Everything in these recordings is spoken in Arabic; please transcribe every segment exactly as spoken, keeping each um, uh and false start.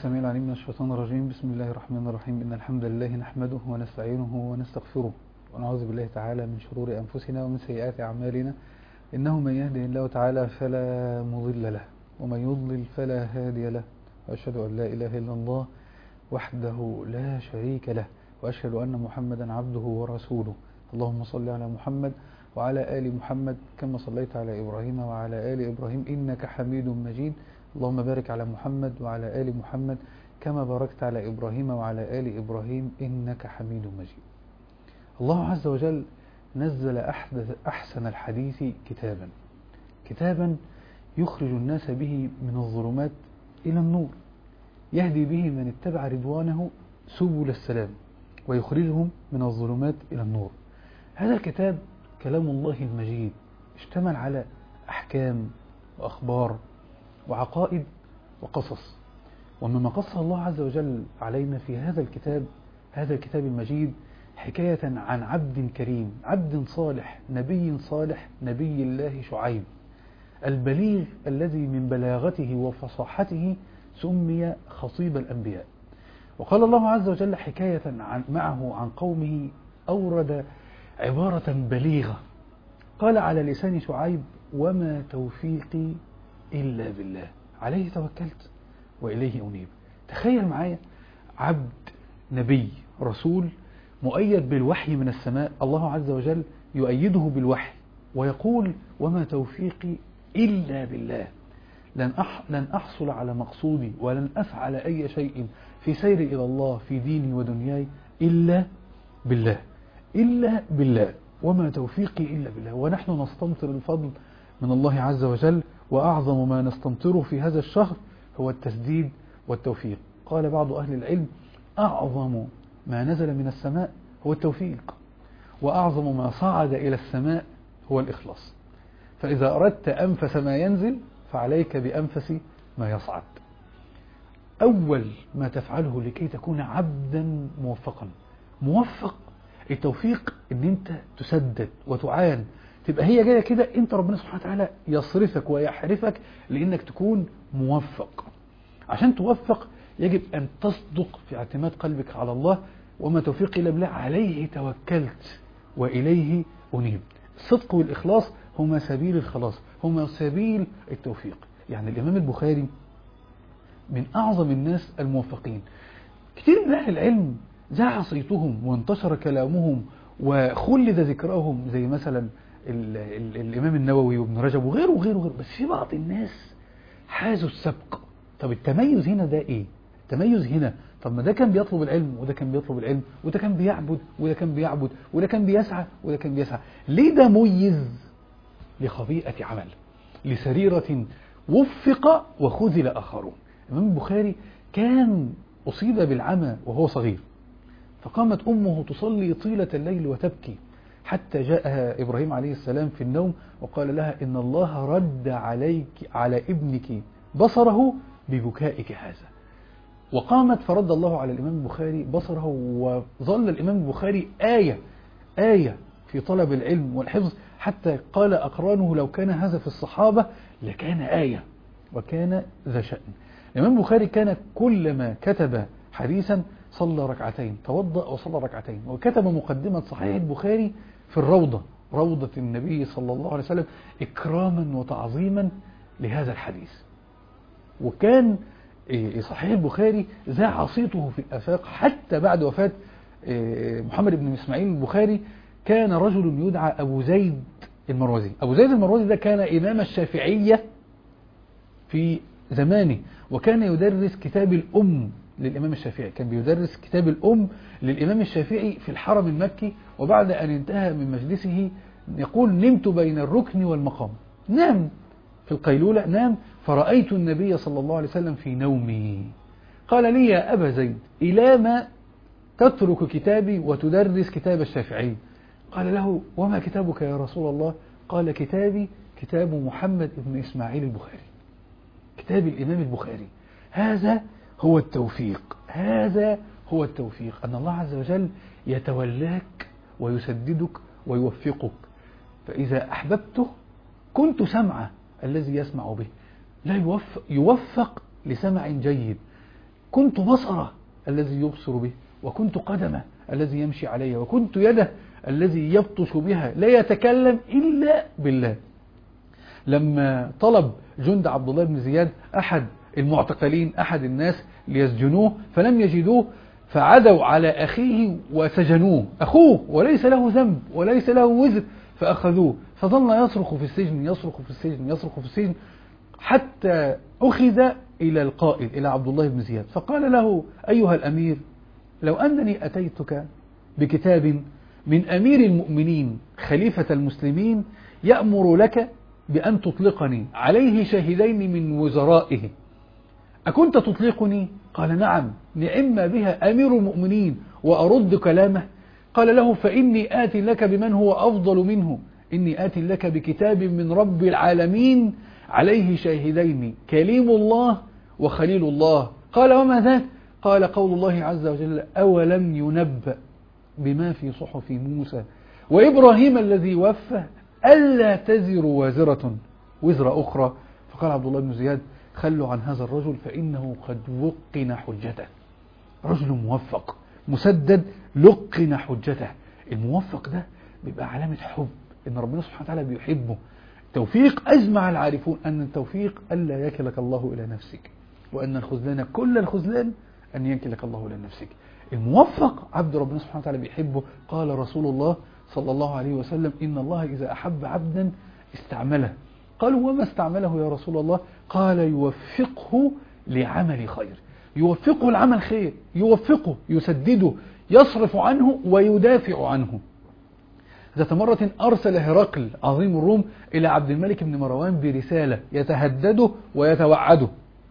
السميع العليم من الشيطان الرجيم. بسم الله الرحمن الرحيم. إن الحمد لله نحمده ونستعينه ونستغفره ونعوذ بالله تعالى من شرور أنفسنا ومن سيئات أعمالنا. إنه من يهده الله تعالى فلا مضل له ومن يضلل فلا هادي له، وأشهد أن لا إله إلا الله وحده لا شريك له، وأشهد أن محمدا عبده ورسوله. اللهم صل على محمد وعلى آل محمد كما صليت على إبراهيم وعلى آل إبراهيم إنك حميد مجيد. اللهم بارك على محمد وعلى آل محمد كما باركت على إبراهيم وعلى آل إبراهيم إنك حميد مجيد. الله عز وجل نزل أحدث أحسن الحديث كتابا كتابا يخرج الناس به من الظلمات إلى النور، يهدي به من اتبع رضوانه سبل السلام ويخرجهم من الظلمات إلى النور. هذا الكتاب كلام الله المجيد، اشتمل على أحكام وأخبار وعقائد وقصص. ومما قص الله عز وجل علينا في هذا الكتاب هذا الكتاب المجيد حكاية عن عبد كريم، عبد صالح، نبي صالح، نبي الله شعيب البليغ الذي من بلاغته وفصاحته سمي خطيب الأنبياء. وقال الله عز وجل حكاية عن معه عن قومه أورد عبارة بليغة، قال على لسان شعيب: وما توفيقي إلا بالله، عليه توكلت وإليه أنيب. تخيل معايا عبد نبي رسول مؤيد بالوحي من السماء، الله عز وجل يؤيده بالوحي ويقول: وما توفيقي إلا بالله، لن, أح لن أحصل على مقصودي ولن أفعل أي شيء في سيري إلى الله في ديني ودنياي إلا بالله، إلا بالله، وما توفيقي إلا بالله. ونحن نستمطر الفضل من الله عز وجل، وأعظم ما نستمطره في هذا الشهر هو التسديد والتوفيق. قال بعض أهل العلم: أعظم ما نزل من السماء هو التوفيق، وأعظم ما صعد إلى السماء هو الإخلاص. فإذا أردت أنفس ما ينزل فعليك بأنفس ما يصعد. أول ما تفعله لكي تكون عبدا موفقا، موفق التوفيق ان انت تسدد وتعان، تبقى هي جاية كده، انت ربنا سبحانه وتعالى يصرفك ويحرفك لانك تكون موفق. عشان توفق يجب ان تصدق في اعتماد قلبك على الله. وما توفيقي الا بالله، عليه توكلت واليه انيب. الصدق والاخلاص هما سبيل الخلاص، هما سبيل التوفيق. يعني الامام البخاري من اعظم الناس الموفقين. كتير من اهل العلم ذاع صيتهم وانتشر كلامهم وخلد ذكرهم، زي مثلا ال ال الإمام النووي وابن رجب وغيره وغيره وغيره. بس في بعض الناس حازوا السبق. طب التميز هنا ده ايه؟ التميز هنا، طب ما ده كان بيطلب العلم وده كان بيطلب العلم وده كان بيعبد وده كان بيعبد وده كان بيسعى وده كان بيسعى. ليه ده ميز؟ لخبيئة عمل، لسريرة وفق وخذل آخرون. الإمام البخاري كان أصيب بالعمى وهو صغير، فقامت أمه تصلي طيلة الليل وتبكي حتى جاءها إبراهيم عليه السلام في النوم وقال لها: إن الله رد عليك على ابنك بصره ببكائك هذا. وقامت فرد الله على الإمام البخاري بصره، وظل الإمام البخاري آية آية في طلب العلم والحفظ، حتى قال أقرانه: لو كان هذا في الصحابة لكان آية وكان ذا شأن. الإمام البخاري كان كلما كتب حديثا صلى ركعتين، توضأ وصلى ركعتين. وكتب مقدمة صحيح البخاري في الروضة، روضة النبي صلى الله عليه وسلم، إكراما وتعظيما لهذا الحديث. وكان صحيح البخاري ذاع صيته في الآفاق حتى بعد وفاة محمد بن إسماعيل البخاري. كان رجل يدعى أبو زيد المروزي. أبو زيد المروزي ده كان إمام الشافعية في زمانه، وكان يدرس كتاب الأم للإمام الشافعي. كان بيدرس كتاب الأم للإمام الشافعي في الحرم المكي. وبعد أن انتهى من مجلسه يقول: نمت بين الركن والمقام. نام في القيلولة، نام فرأيت النبي صلى الله عليه وسلم في نومي. قال لي: يا أبا زيد، إلى ما تترك كتابي وتدرس كتاب الشافعي؟ قال له: وما كتابك يا رسول الله؟ قال: كتابي كتاب محمد بن إسماعيل البخاري، كتاب الإمام البخاري. هذا هو التوفيق، هذا هو التوفيق، أن الله عز وجل يتولاك ويسددك ويوفقك. فإذا أحببته كنت سمعه الذي يسمع به، لا يوفق, يوفق لسمع جيد. كنت بصره الذي يبصر به، وكنت قدمه الذي يمشي عليه، وكنت يده الذي يبطش بها، لا يتكلم إلا بالله. لما طلب جند عبد الله بن زياد أحد المعتقلين أحد الناس ليسجنوه فلم يجدوه، فعدوا على أخيه وسجنوه، أخوه وليس له ذنب وليس له وزر، فأخذوه فظل يصرخ في السجن يصرخ في السجن يصرخ في السجن حتى أخذ إلى القائد إلى عبد الله بن زياد، فقال له: أيها الأمير، لو أنني أتيتك بكتاب من أمير المؤمنين خليفة المسلمين يأمر لك بأن تطلقني عليه شاهدين من وزرائه، أكنت تطلقني؟ قال: نعم، نعم بها أمير المؤمنين وأرد كلامه. قال له: فإني آت لك بمن هو أفضل منه، إني آت لك بكتاب من رب العالمين عليه شاهدين، كليم الله وخليل الله. قال: وما ذاك؟ قال: قول الله عز وجل: أولم ينبأ بما في صحف موسى وإبراهيم الذي وفى ألا تزر وازرة وزر أخرى. فقال عبد الله بن زياد: خلوا عن هذا الرجل فإنه قد لقن حجته. رجل موفق مسدد لقن حجته. الموفق ده بيبقى علامة حب، إن ربنا سبحانه وتعالى بيحبه. توفيق أجمع العارفون أن التوفيق ألا يكلك الله إلى نفسك، وأن الخذلان كل الخذلان أن ينكلك الله إلى نفسك. الموفق عبد ربنا سبحانه وتعالى بيحبه. قال رسول الله صلى الله عليه وسلم: إن الله إذا أحب عبدا استعمله. قالوا: وما استعمله يا رسول الله؟ قال: يوفقه لعمل خير، يوفقه العمل خير، يوفقه، يسدده، يصرف عنه ويدافع عنه. ذات مرة أرسل هرقل عظيم الروم إلى عبد الملك بن مروان برسالة يتهدده ويتوعده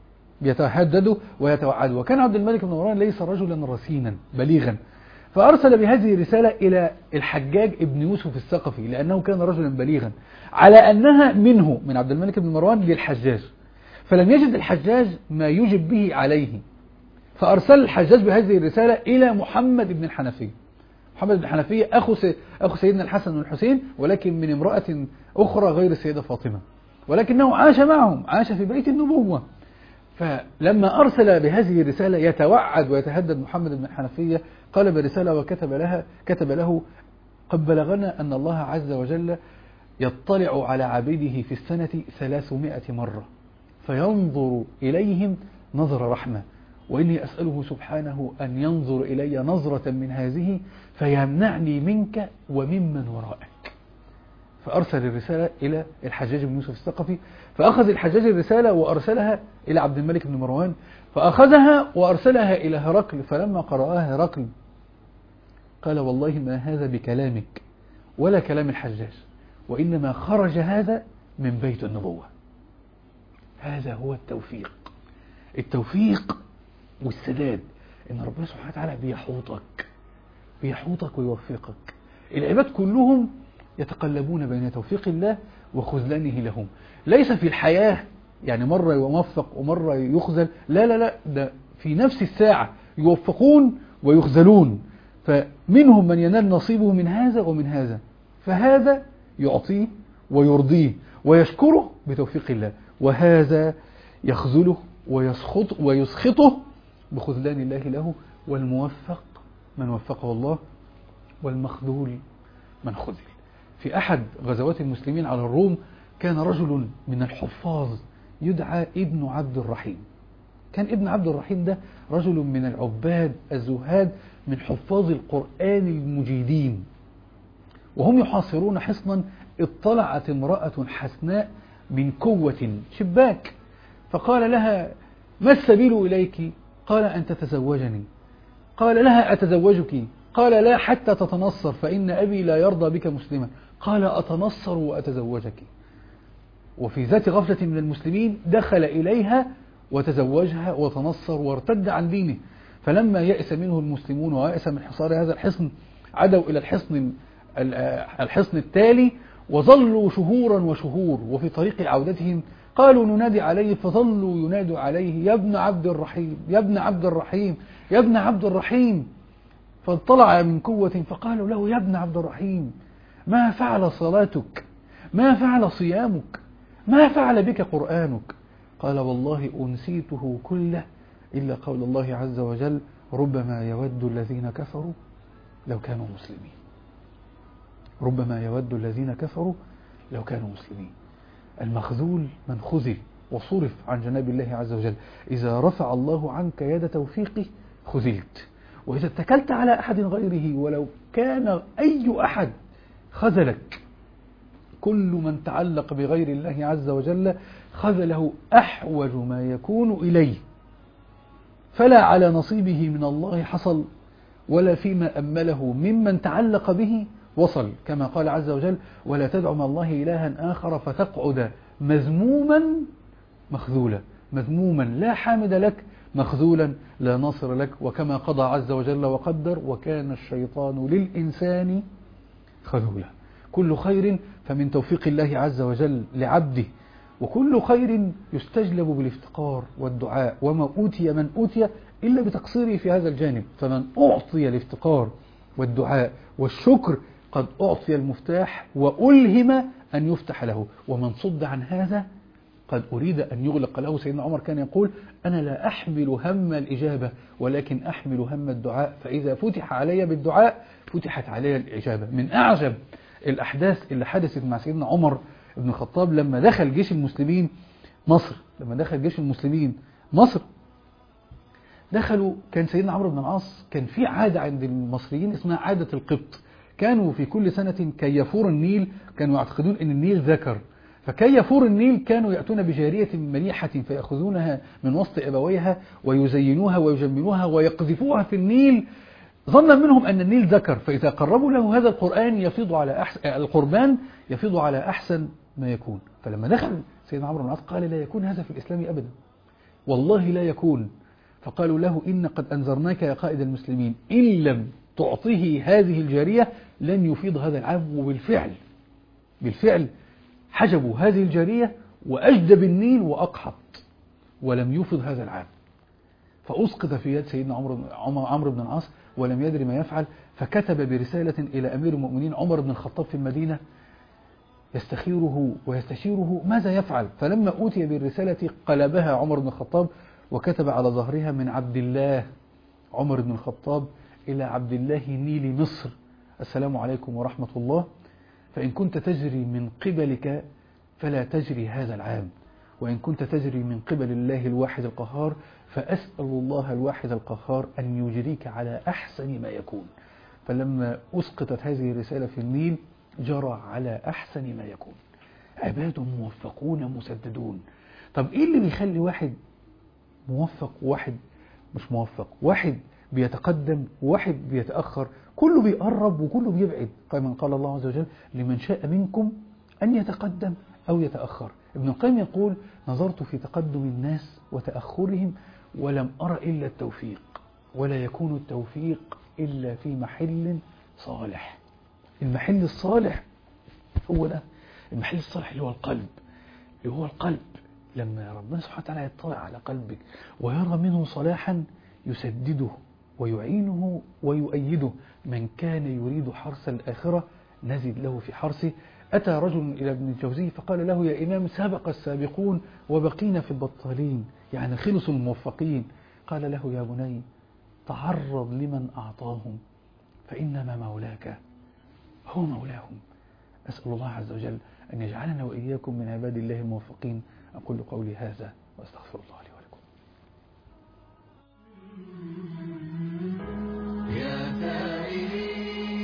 يتهدده ويتوعده وكان عبد الملك بن مروان ليس رجلا رسينا بليغا، فأرسل بهذه الرسالة إلى الحجاج ابن يوسف الثقفي لأنه كان رجلا بليغا، على أنها منه من عبد الملك بن مروان للحجاج، فلم يجد الحجاج ما يجب به عليه، فأرسل الحجاج بهذه الرسالة إلى محمد بن الحنفية. محمد بن الحنفية أخو, سي... أخو سيدنا الحسن والحسين، ولكن من امرأة أخرى غير السيدة فاطمة، ولكنه عاش معهم، عاش في بيت النبوة. فلما أرسل بهذه الرسالة يتوعد ويتهدد محمد بن الحنفية، قال برسالة وكتب لها كتب له: قد بلغنا أن الله عز وجل يطلع على عبيده في السنة ثلاثمائة مرة فينظر إليهم نظر رحمة، وإني أسأله سبحانه أن ينظر إلي نظرة من هذه فيمنعني منك وممن ورائك. فأرسل الرسالة إلى الحجاج بن يوسف الثقفي، فأخذ الحجاج الرسالة وأرسلها إلى عبد الملك بن مروان، فأخذها وأرسلها إلى هرقل، فلما قرأها هرقل قال: والله ما هذا بكلامك ولا كلام الحجاج، وإنما خرج هذا من بيت النبوة. هذا هو التوفيق. التوفيق والسداد، إن ربنا سبحانه وتعالى بيحوطك بيحوطك ويوفقك. العباد كلهم يتقلبون بين توفيق الله وخذلانه لهم، ليس في الحياة يعني مرة يوفق ومرة يخذل، لا لا لا، ده في نفس الساعة يوفقون ويخذلون، فمنهم من ينال نصيبه من هذا ومن هذا، فهذا يعطيه ويرضيه ويشكره بتوفيق الله، وهذا يخذله ويسخط ويسخطه بخذلان الله له. والموفق من وفقه الله، والمخذول من خذل. في أحد غزوات المسلمين على الروم كان رجل من الحفاظ يدعى ابن عبد الرحيم. كان ابن عبد الرحيم ده رجل من العباد الزهاد من حفاظ القرآن المجيدين، وهم يحاصرون حصنا اطلعت امرأة حسناء من كوة شباك، فقال لها: ما السبيل إليك؟ قال: أن تتزوجني. قال لها: أتزوجك؟ قال: لا حتى تتنصر، فإن أبي لا يرضى بك مسلما. قال: أتنصر وأتزوجك. وفي ذات غفلة من المسلمين دخل إليها وتزوجها وتنصر وارتد عن دينه. فلما يأس منه المسلمون ويأس من حصار هذا الحصن عدوا إلى الحصن الحصن التالي، وظلوا شهورا وشهور، وفي طريق عودتهم قالوا ننادي عليه، فظلوا ينادوا عليه: يا ابن عبد الرحيم، يا ابن عبد الرحيم، يا ابن عبد الرحيم. فاطلع من قوة فقالوا له: يا ابن عبد الرحيم، ما فعل صلاتك؟ ما فعل صيامك؟ ما فعل بك قرآنك؟ قال: والله أنسيته كله إلا قول الله عز وجل ربما يود الذين كفروا لو كانوا مسلمين. ربما يود الذين كفروا لو كانوا مسلمين. المخذول من خذل وصرف عن جناب الله عز وجل. إذا رفع الله عنك يد توفيقه خذلت، وإذا اتكلت على أحد غيره ولو كان أي أحد خذلك. كل من تعلق بغير الله عز وجل خذله أحوج ما يكون إليه، فلا على نصيبه من الله حصل ولا فيما أمله ممن تعلق به وصل، كما قال عز وجل ولا تدع مع الله إلها آخر فتقعد مذموما مخذولا. مذموما لا حامد لك، مخذولا لا ناصر لك. وكما قضى عز وجل وقدر وكان الشيطان للإنسان خذولا. كل خير فمن توفيق الله عز وجل لعبده، وكل خير يستجلب بالافتقار والدعاء، وما أوتي من أوتي إلا بتقصيره في هذا الجانب. فمن أعطي الافتقار والدعاء والشكر قد أعطي المفتاح وألهم أن يفتح له، ومن صد عن هذا قد أريد أن يغلق له. سيدنا عمر كان يقول أنا لا أحمل هم الإجابة ولكن أحمل هم الدعاء، فإذا فتح علي بالدعاء فتحت علي الإجابة. من أعجب الأحداث اللي حدثت مع سيدنا عمر بن الخطاب لما دخل جيش المسلمين مصر. لما دخل جيش المسلمين مصر دخلوا، كان سيدنا عمرو بن العاص كان في عادة عند المصريين اسمها عادة القبط. كانوا في كل سنة كي يفور النيل، كانوا يعتقدون أن النيل ذكر، فكي يفور النيل كانوا يأتون بجارية مليحة فيأخذونها من وسط أبويها ويزينوها ويجملوها ويقذفوها في النيل ظنا منهم أن النيل ذكر، فإذا قربوا له هذا القرآن يفيض على أحسن القربان يفيض على أحسن ما يكون. فلما دخل سيدنا عمرو بن العاص قال لا يكون هذا في الإسلام أبدا، والله لا يكون. فقالوا له إن قد أنذرناك يا قائد المسلمين إن لم تعطيه هذه الجارية لن يفيض هذا العام. وبالفعل بالفعل حجبوا هذه الجارية وأجدب النيل وأقحط ولم يفض هذا العام. فأسقط في يد سيدنا عمرو بن العاص ولم يدري ما يفعل، فكتب برسالة إلى أمير المؤمنين عمر بن الخطاب في المدينة يستخيره ويستشيره ماذا يفعل. فلما أوتي بالرسالة قلبها عمر بن الخطاب وكتب على ظهرها من عبد الله عمر بن الخطاب إلى عبد الله نيل مصر السلام عليكم ورحمة الله، فإن كنت تجري من قبلك فلا تجري هذا العام، وإن كنت تجري من قبل الله الواحد القهار فأسأل الله الواحد القهار أن يجريك على أحسن ما يكون. فلما أسقطت هذه الرسالة في النيل جرى على أحسن ما يكون. عباد موفقون مسددون. طب إيه اللي بيخلي واحد موفق وواحد مش موفق، واحد بيتقدم وواحد بيتأخر، كله بيقرب وكله بيبعد؟ كما قال الله عز وجل لمن شاء منكم أن يتقدم أو يتأخر. ابن القيم يقول نظرت في تقدم الناس وتأخرهم ولم أرى إلا التوفيق، ولا يكون التوفيق إلا في محل صالح. المحل الصالح هو ده، المحل الصالح اللي هو القلب، اللي هو القلب. لما ربنا سبحانه وتعالى يطلع على قلبك ويرى منه صلاحا يسدده ويعينه ويؤيده. من كان يريد حرث الآخرة نزد له في حرثه. أتى رجل إلى ابن الجوزي فقال له يا إمام سابق السابقون وبقينا في البطالين، يعني خلصوا الموفقين. قال له يا بني تعرض لمن أعطاهم فإنما مولاك هو مولاهم. أسأل الله عز وجل أن يجعلنا وإياكم من عباد الله الموفقين. أقول قولي هذا وأستغفر الله لي ولكم. يا سائلي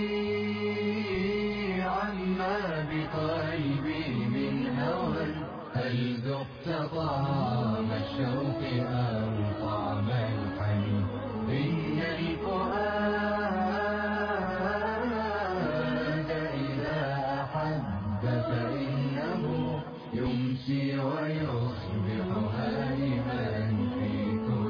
عما بقلبي من هوى، هل ذقت طعام الشوق أو طعم الحنين؟ إن الفؤاد إذا أحب فإنه يمسي ويصبح هائما في كل